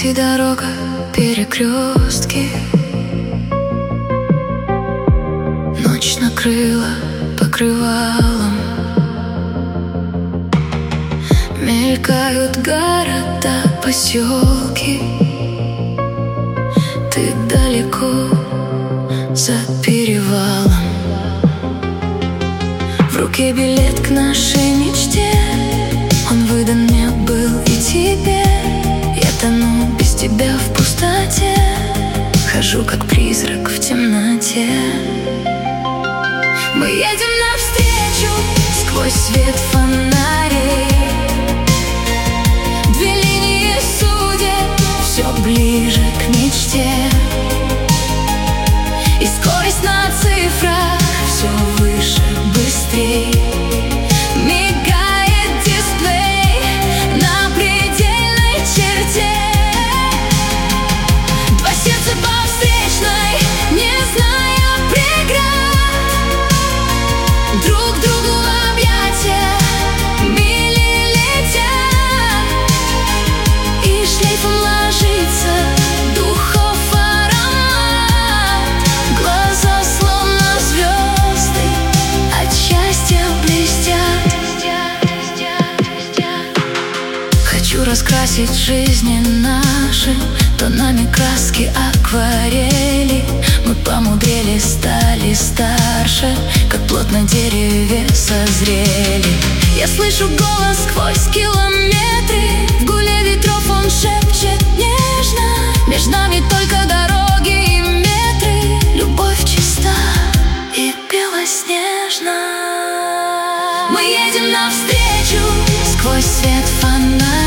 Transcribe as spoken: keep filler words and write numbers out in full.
Путь и дорога, перекрестки. Ночь накрыла покрывалом. Мелькают города, поселки. Ты далеко за перевалом. В руке билет к нашей мечте. Он выдан мне был и тебе. Я тону без тебя в пустоте. Хожу как призрак в темноте. Мы едем навстречу сквозь свет фонарей. Две линии судеб, все ближе к мечте. И скорость на цифрах все выше, быстрей. Мигает дисплей на предельной черте. Два сердца по встречной, не зная преград. Друг другу в объятия мили летят. И шлейфом ложится духов аромат. Глаза словно звезды от счастья блестят. Хочу раскрасить жизни наши тонами краски акварели. Мы помудрели, стали старше, как плод на дереве созрели. Я слышу голос сквозь километры. В гуле ветров он шепчет нежно. Между нами только дороги и метры. Любовь чиста и белоснежна. Мы едем навстречу сквозь свет фонарей.